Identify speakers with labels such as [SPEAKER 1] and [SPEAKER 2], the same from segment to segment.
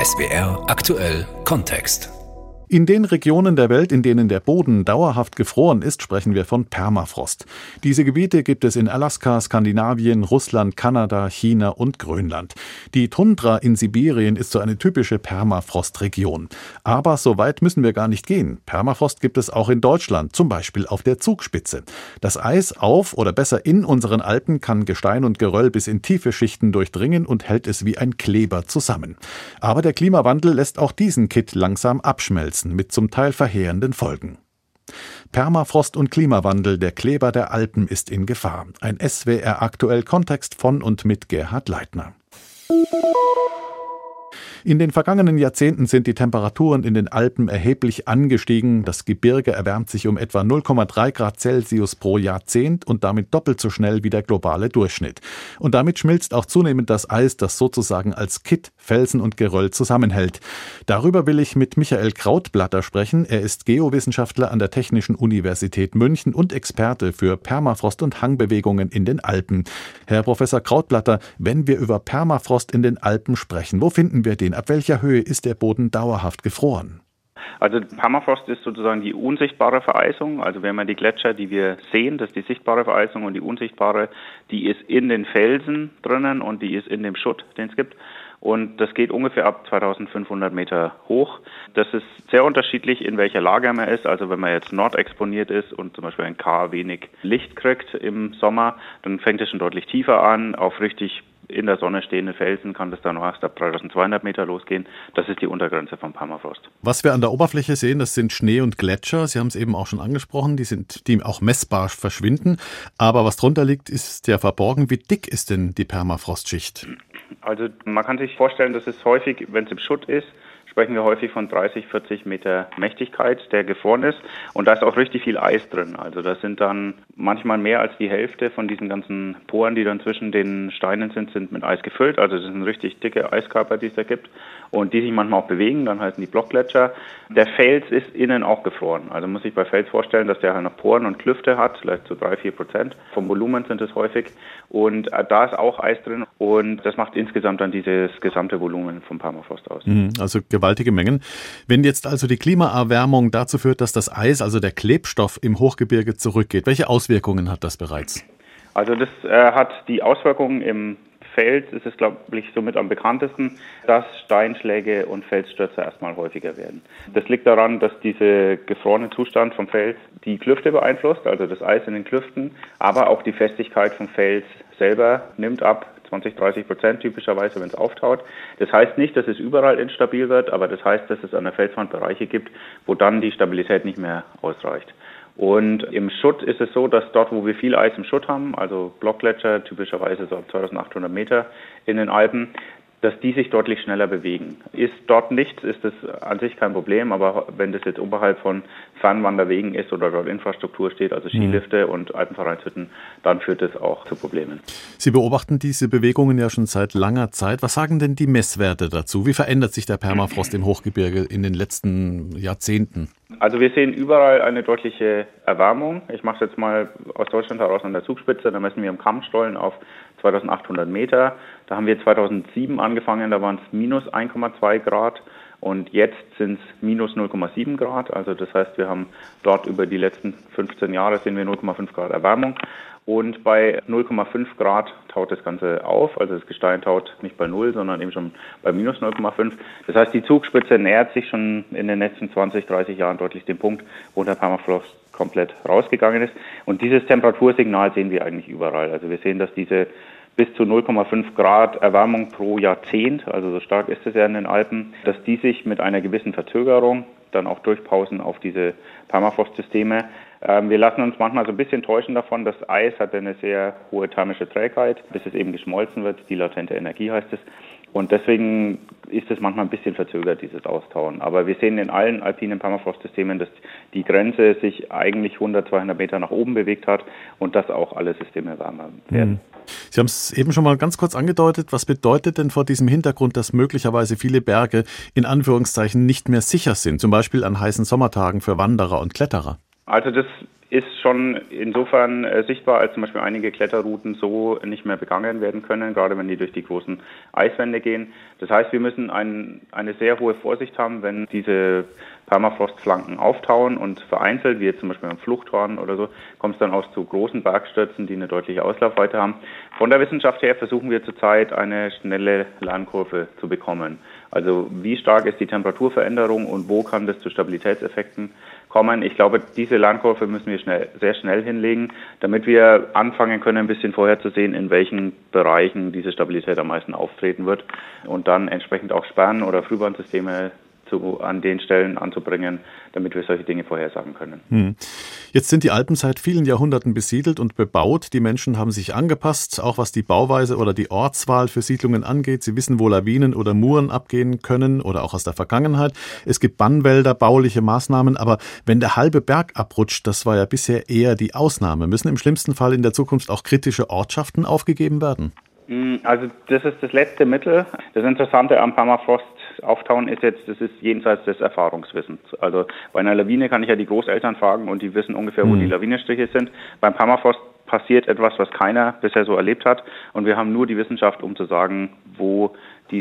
[SPEAKER 1] SWR aktuell Kontext.
[SPEAKER 2] In den Regionen der Welt, in denen der Boden dauerhaft gefroren ist, sprechen wir von Permafrost. Diese Gebiete gibt es in Alaska, Skandinavien, Russland, Kanada, China und Grönland. Die Tundra in Sibirien ist so eine typische Permafrostregion. Aber so weit müssen wir gar nicht gehen. Permafrost gibt es auch in Deutschland, zum Beispiel auf der Zugspitze. Das Eis auf oder besser in unseren Alpen kann Gestein und Geröll bis in tiefe Schichten durchdringen und hält es wie ein Kleber zusammen. Aber der Klimawandel lässt auch diesen Kitt langsam abschmelzen, mit zum Teil verheerenden Folgen. Permafrost und Klimawandel, der Kleber der Alpen ist in Gefahr. Ein SWR aktuell Kontext von und mit Gerhard Leitner. In den vergangenen Jahrzehnten sind die Temperaturen in den Alpen erheblich angestiegen. Das Gebirge erwärmt sich um etwa 0,3 Grad Celsius pro Jahrzehnt und damit doppelt so schnell wie der globale Durchschnitt. Und damit schmilzt auch zunehmend das Eis, das sozusagen als Kitt Felsen und Geröll zusammenhält. Darüber will ich mit Michael Krautblatter sprechen. Er ist Geowissenschaftler an der Technischen Universität München und Experte für Permafrost und Hangbewegungen in den Alpen. Herr Professor Krautblatter, wenn wir über Permafrost in den Alpen sprechen, wo finden wir den? Ab welcher Höhe ist der Boden dauerhaft gefroren?
[SPEAKER 3] Also Permafrost ist sozusagen die unsichtbare Vereisung. Also wenn man die Gletscher, die wir sehen, das ist die sichtbare Vereisung, und die unsichtbare, die ist in den Felsen drinnen und die ist in dem Schutt, den es gibt. Und das geht ungefähr ab 2500 Meter hoch. Das ist sehr unterschiedlich, in welcher Lage man ist. Also wenn man jetzt nordexponiert ist und zum Beispiel ein K wenig Licht kriegt im Sommer, dann fängt es schon deutlich tiefer an. Auf richtig in der Sonne stehende Felsen kann das dann noch erst ab 3200 Meter losgehen. Das ist die Untergrenze vom Permafrost.
[SPEAKER 2] Was wir an der Oberfläche sehen, das sind Schnee und Gletscher. Sie haben es eben auch schon angesprochen, die auch messbar verschwinden. Aber was drunter liegt, ist ja verborgen. Wie dick ist denn die Permafrostschicht?
[SPEAKER 3] Also man kann sich vorstellen, dass es häufig, wenn es im Schutt ist, sprechen wir häufig von 30, 40 Meter Mächtigkeit, der gefroren ist. Und da ist auch richtig viel Eis drin. Also das sind dann manchmal mehr als die Hälfte von diesen ganzen Poren, die dann zwischen den Steinen sind mit Eis gefüllt. Also das sind richtig dicke Eiskörper, die es da gibt und die sich manchmal auch bewegen. Dann heißen die Blockgletscher. Der Fels ist innen auch gefroren. Also muss sich bei Fels vorstellen, dass der halt noch Poren und Klüfte hat, vielleicht so 3-4%. Vom Volumen sind es häufig. Und da ist auch Eis drin. Und das macht insgesamt dann dieses gesamte Volumen vom Permafrost aus.
[SPEAKER 2] Also gewaltige Mengen. Wenn jetzt also die Klimaerwärmung dazu führt, dass das Eis, also der Klebstoff im Hochgebirge zurückgeht, welche Auswirkungen hat das bereits?
[SPEAKER 3] Also das hat die Auswirkungen im Fels, ist es glaube ich somit am bekanntesten, dass Steinschläge und Felsstürze erstmal häufiger werden. Das liegt daran, dass dieser gefrorene Zustand vom Fels die Klüfte beeinflusst, also das Eis in den Klüften, aber auch die Festigkeit vom Fels selber nimmt ab. 20-30% typischerweise, wenn es auftaut. Das heißt nicht, dass es überall instabil wird, aber das heißt, dass es an der Felswand Bereiche gibt, wo dann die Stabilität nicht mehr ausreicht. Und im Schutt ist es so, dass dort, wo wir viel Eis im Schutt haben, also Blockgletscher, typischerweise so ab 2800 Meter in den Alpen, dass die sich deutlich schneller bewegen. Ist dort nichts, ist das an sich kein Problem, aber wenn das jetzt oberhalb von Fernwanderwegen ist oder dort Infrastruktur steht, also Skilifte und Alpenvereinshütten, dann führt das auch zu Problemen.
[SPEAKER 2] Sie beobachten diese Bewegungen ja schon seit langer Zeit. Was sagen denn die Messwerte dazu? Wie verändert sich der Permafrost im Hochgebirge in den letzten Jahrzehnten?
[SPEAKER 3] Also wir sehen überall eine deutliche Erwärmung. Ich mache es jetzt mal aus Deutschland heraus an der Zugspitze. Da messen wir im Kammstollen auf 2800 Meter. Da haben wir 2007 angefangen, da waren es minus 1,2 Grad. Und jetzt sind es minus 0,7 Grad. Also das heißt, wir haben dort über die letzten 15 Jahre sehen wir 0,5 Grad Erwärmung. Und bei 0,5 Grad taut das Ganze auf. Also das Gestein taut nicht bei 0, sondern eben schon bei minus 0,5. Das heißt, die Zugspitze nähert sich schon in den letzten 20, 30 Jahren deutlich dem Punkt, wo der Permafrost komplett rausgegangen ist. Und dieses Temperatursignal sehen wir eigentlich überall. Also wir sehen, dass diese bis zu 0,5 Grad Erwärmung pro Jahrzehnt, also so stark ist es ja in den Alpen, dass die sich mit einer gewissen Verzögerung dann auch durchpausen auf diese Permafrostsysteme. Wir lassen uns manchmal so ein bisschen täuschen davon, das Eis hat eine sehr hohe thermische Trägheit, bis es eben geschmolzen wird, die latente Energie heißt es. Und deswegen ist es manchmal ein bisschen verzögert, dieses Austauen. Aber wir sehen in allen alpinen Permafrostsystemen, dass die Grenze sich eigentlich 100, 200 Meter nach oben bewegt hat und dass auch alle Systeme wärmer werden.
[SPEAKER 2] Sie haben es eben schon mal ganz kurz angedeutet. Was bedeutet denn vor diesem Hintergrund, dass möglicherweise viele Berge in Anführungszeichen nicht mehr sicher sind, zum Beispiel an heißen Sommertagen für Wanderer und Kletterer?
[SPEAKER 3] Also das ist schon insofern sichtbar, als zum Beispiel einige Kletterrouten so nicht mehr begangen werden können, gerade wenn die durch die großen Eiswände gehen. Das heißt, wir müssen eine sehr hohe Vorsicht haben, wenn diese Permafrostflanken auftauen und vereinzelt, wie jetzt zum Beispiel am Fluchthorn oder so, kommt es dann auch zu großen Bergstürzen, die eine deutliche Auslaufweite haben. Von der Wissenschaft her versuchen wir zurzeit eine schnelle Lernkurve zu bekommen. Also wie stark ist die Temperaturveränderung und wo kann das zu Stabilitätseffekten kommen? Ich glaube, diese Lernkurve müssen wir sehr schnell hinlegen, damit wir anfangen können, ein bisschen vorherzusehen, in welchen Bereichen diese Stabilität am meisten auftreten wird und dann entsprechend auch Sperren oder Frühwarnsysteme an den Stellen anzubringen, damit wir solche Dinge vorhersagen können.
[SPEAKER 2] Jetzt sind die Alpen seit vielen Jahrhunderten besiedelt und bebaut. Die Menschen haben sich angepasst, auch was die Bauweise oder die Ortswahl für Siedlungen angeht. Sie wissen, wo Lawinen oder Muren abgehen können oder auch aus der Vergangenheit. Es gibt Bannwälder, bauliche Maßnahmen, aber wenn der halbe Berg abrutscht, das war ja bisher eher die Ausnahme, müssen im schlimmsten Fall in der Zukunft auch kritische Ortschaften aufgegeben werden?
[SPEAKER 3] Also das ist das letzte Mittel. Das Interessante am Permafrost Auftauen ist jetzt, das ist jenseits des Erfahrungswissens. Also bei einer Lawine kann ich ja die Großeltern fragen und die wissen ungefähr, wo die Lawinenstriche sind. Beim Permafrost passiert etwas, was keiner bisher so erlebt hat und wir haben nur die Wissenschaft, um zu sagen, wo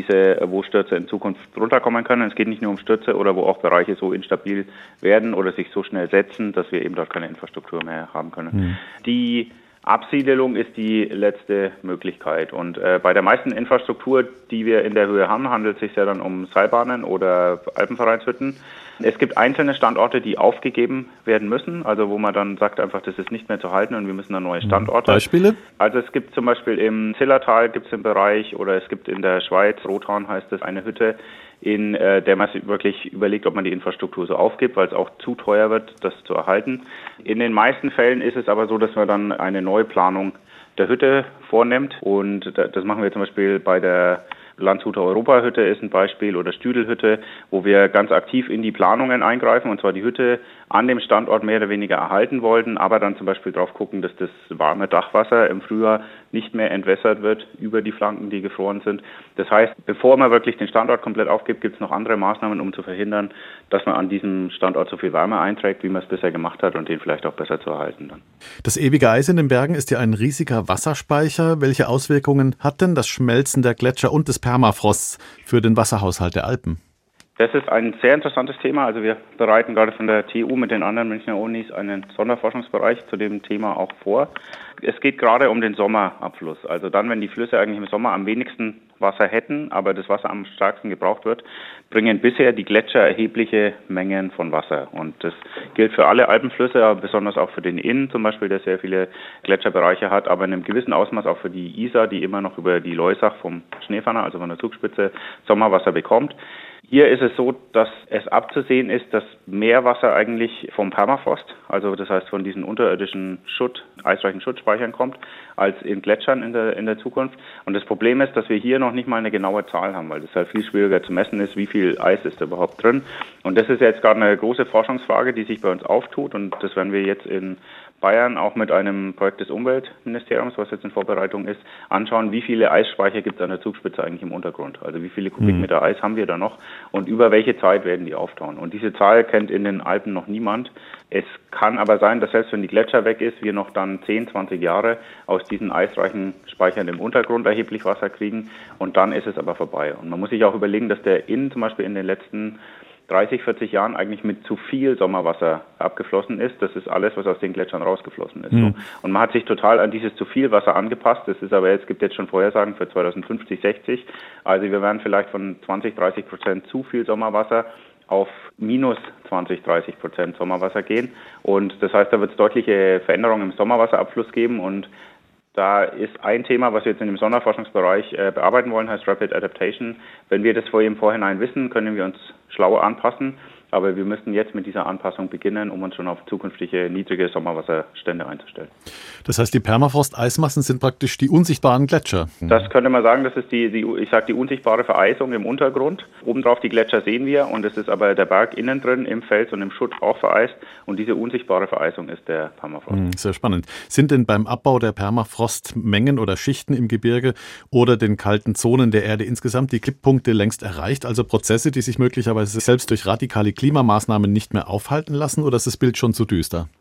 [SPEAKER 3] Stürze in Zukunft runterkommen können. Es geht nicht nur um Stürze oder wo auch Bereiche so instabil werden oder sich so schnell setzen, dass wir eben dort keine Infrastruktur mehr haben können. Die Absiedelung ist die letzte Möglichkeit und bei der meisten Infrastruktur, die wir in der Höhe haben, handelt es sich ja dann um Seilbahnen oder Alpenvereinshütten. Es gibt einzelne Standorte, die aufgegeben werden müssen, also wo man dann sagt einfach, das ist nicht mehr zu halten und wir müssen dann neue Standorte.
[SPEAKER 2] Beispiele?
[SPEAKER 3] Also es gibt zum Beispiel im Zillertal gibt es einen Bereich oder es gibt in der Schweiz, Rothorn heißt es, eine Hütte, in der man sich wirklich überlegt, ob man die Infrastruktur so aufgibt, weil es auch zu teuer wird, das zu erhalten. In den meisten Fällen ist es aber so, dass man dann eine Neuplanung der Hütte vornimmt und das machen wir zum Beispiel bei der Landshuter Europahütte ist ein Beispiel oder Stüdelhütte, wo wir ganz aktiv in die Planungen eingreifen und zwar die Hütte an dem Standort mehr oder weniger erhalten wollten, aber dann zum Beispiel drauf gucken, dass das warme Dachwasser im Frühjahr nicht mehr entwässert wird über die Flanken, die gefroren sind. Das heißt, bevor man wirklich den Standort komplett aufgibt, gibt es noch andere Maßnahmen, um zu verhindern, dass man an diesem Standort so viel Wärme einträgt, wie man es bisher gemacht hat und den vielleicht auch besser zu erhalten dann.
[SPEAKER 2] Das ewige Eis in den Bergen ist ja ein riesiger Wasserspeicher. Welche Auswirkungen hat denn das Schmelzen der Gletscher und des Permafrosts für den Wasserhaushalt der Alpen?
[SPEAKER 3] Das ist ein sehr interessantes Thema. Also wir bereiten gerade von der TU mit den anderen Münchner Unis einen Sonderforschungsbereich zu dem Thema auch vor. Es geht gerade um den Sommerabfluss. Also dann, wenn die Flüsse eigentlich im Sommer am wenigsten Wasser hätten, aber das Wasser am stärksten gebraucht wird, bringen bisher die Gletscher erhebliche Mengen von Wasser. Und das gilt für alle Alpenflüsse, aber besonders auch für den Inn zum Beispiel, der sehr viele Gletscherbereiche hat, aber in einem gewissen Ausmaß auch für die Isar, die immer noch über die Loisach vom Schneeferner, also von der Zugspitze, Sommerwasser bekommt. Hier ist es so, dass es abzusehen ist, dass mehr Wasser eigentlich vom Permafrost, also das heißt von diesen unterirdischen eisreichen Schuttspeichern kommt, als in Gletschern in der Zukunft. Und das Problem ist, dass wir hier noch nicht mal eine genaue Zahl haben, weil das halt viel schwieriger zu messen ist, wie viel Eis ist da überhaupt drin. Und das ist jetzt gerade eine große Forschungsfrage, die sich bei uns auftut und das werden wir jetzt in Bayern auch mit einem Projekt des Umweltministeriums, was jetzt in Vorbereitung ist, anschauen, wie viele Eisspeicher gibt es an der Zugspitze eigentlich im Untergrund. Also wie viele Kubikmeter Eis haben wir da noch und über welche Zeit werden die auftauen. Und diese Zahl kennt in den Alpen noch niemand. Es kann aber sein, dass selbst wenn die Gletscher weg ist, wir noch dann 10, 20 Jahre aus diesen eisreichen Speichern im Untergrund erheblich Wasser kriegen und dann ist es aber vorbei. Und man muss sich auch überlegen, dass der Inn zum Beispiel in den letzten 30, 40 Jahren eigentlich mit zu viel Sommerwasser abgeflossen ist. Das ist alles, was aus den Gletschern rausgeflossen ist. Und man hat sich total an dieses zu viel Wasser angepasst. Das ist aber jetzt, gibt jetzt schon Vorhersagen für 2050, 60. Also wir werden vielleicht von 20, 30% zu viel Sommerwasser auf minus 20, 30% Sommerwasser gehen. Und das heißt, da wird es deutliche Veränderungen im Sommerwasserabfluss geben und da ist ein Thema, was wir jetzt in dem Sonderforschungsbereich bearbeiten wollen, heißt Rapid Adaptation. Wenn wir das im Vorhinein wissen, können wir uns schlauer anpassen. Aber wir müssen jetzt mit dieser Anpassung beginnen, um uns schon auf zukünftige niedrige Sommerwasserstände einzustellen.
[SPEAKER 2] Das heißt, die Permafrost-Eismassen sind praktisch die unsichtbaren Gletscher?
[SPEAKER 3] Das könnte man sagen, das ist die unsichtbare Vereisung im Untergrund. Obendrauf die Gletscher sehen wir und es ist aber der Berg innen drin im Fels und im Schutt auch vereist. Und diese unsichtbare Vereisung ist der Permafrost.
[SPEAKER 2] Sehr spannend. Sind denn beim Abbau der Permafrost Mengen oder Schichten im Gebirge oder den kalten Zonen der Erde insgesamt die Kipppunkte längst erreicht? Also Prozesse, die sich möglicherweise selbst durch radikale Klimamaßnahmen nicht mehr aufhalten lassen oder ist das Bild schon zu düster?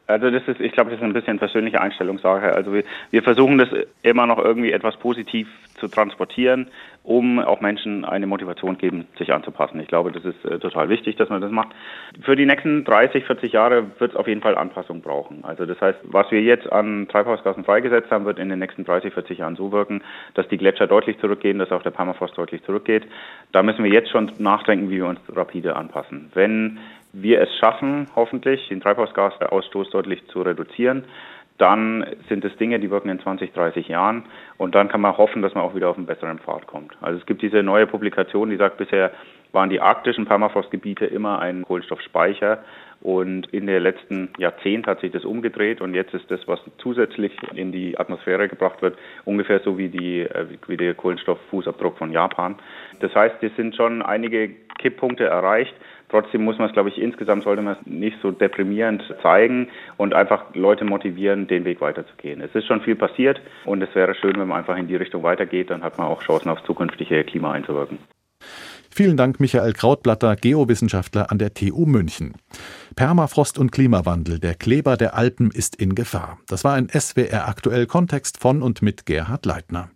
[SPEAKER 3] Also ich glaube, das ist ein bisschen persönliche Einstellungssache. Also wir versuchen das immer noch irgendwie etwas positiv zu transportieren, um auch Menschen eine Motivation geben, sich anzupassen. Ich glaube, das ist total wichtig, dass man das macht. Für die nächsten 30, 40 Jahre wird es auf jeden Fall Anpassung brauchen. Also das heißt, was wir jetzt an Treibhausgasen freigesetzt haben, wird in den nächsten 30, 40 Jahren so wirken, dass die Gletscher deutlich zurückgehen, dass auch der Permafrost deutlich zurückgeht. Da müssen wir jetzt schon nachdenken, wie wir uns rapide anpassen. Wenn wir es schaffen, hoffentlich den Treibhausgasausstoß deutlich zu reduzieren, dann sind es Dinge, die wirken in 20, 30 Jahren und dann kann man hoffen, dass man auch wieder auf einen besseren Pfad kommt. Also es gibt diese neue Publikation, die sagt, bisher waren die arktischen Permafrostgebiete immer ein Kohlenstoffspeicher und in den letzten Jahrzehnten hat sich das umgedreht und jetzt ist das, was zusätzlich in die Atmosphäre gebracht wird, ungefähr so wie der Kohlenstofffußabdruck von Japan. Das heißt, es sind schon einige Kipppunkte erreicht. Trotzdem muss man es, glaube ich, insgesamt sollte man es nicht so deprimierend zeigen und einfach Leute motivieren, den Weg weiterzugehen. Es ist schon viel passiert und es wäre schön, wenn man einfach in die Richtung weitergeht, dann hat man auch Chancen, aufs zukünftige Klima einzuwirken.
[SPEAKER 2] Vielen Dank, Michael Krautblatter, Geowissenschaftler an der TU München. Permafrost und Klimawandel, der Kleber der Alpen ist in Gefahr. Das war ein SWR aktuell Kontext von und mit Gerhard Leitner.